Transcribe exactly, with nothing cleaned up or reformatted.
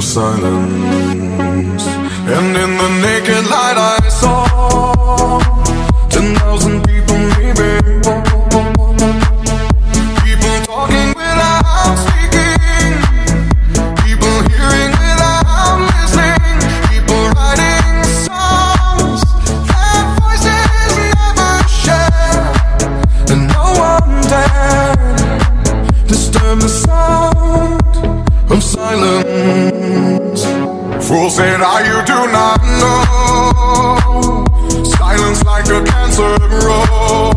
silence. And in the naked light I saw ten thousand people maybe, people talking without speaking, people hearing without listening, people writing songs that voices never share, and no one dared disturb the sound of silence. Fool said I, you do not know, silence like a cancer grows.